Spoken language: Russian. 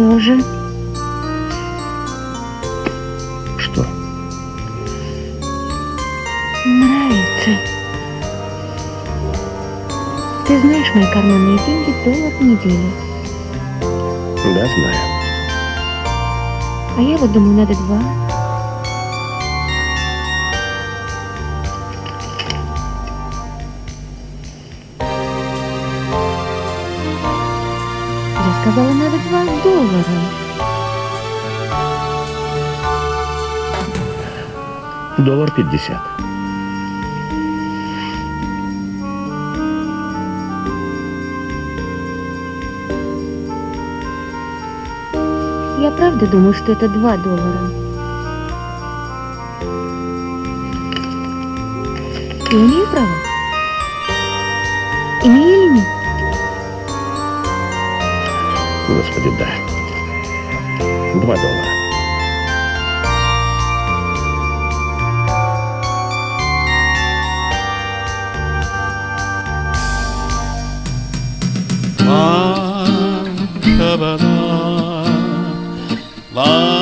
тоже. Что? Нравится. Ты знаешь, мои карманные деньги $1 в неделю. Да, знаю. А я вот думаю, надо 2. Я сказала, надо $2. $1.50. Я правда думаю, что это $2. Я имею право? Имею или нет? Господи, да. $2. La